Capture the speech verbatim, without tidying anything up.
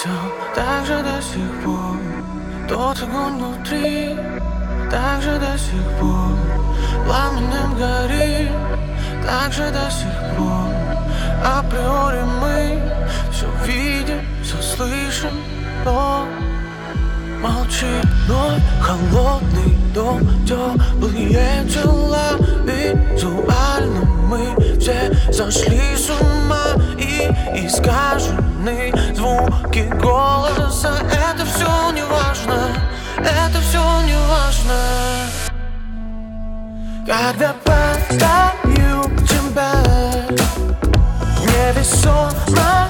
все так же до сих пор. Тот огонь внутри, так же до сих пор. Пламенем горит, так же до сих пор. Априори мы все видим, все слышим, но молчит ночь, холодный дом, теплые тела. Визуально мы все сошли с ума. И искажены звуки голоса. Это все не важно, это все не важно. Когда постою тебя невесомо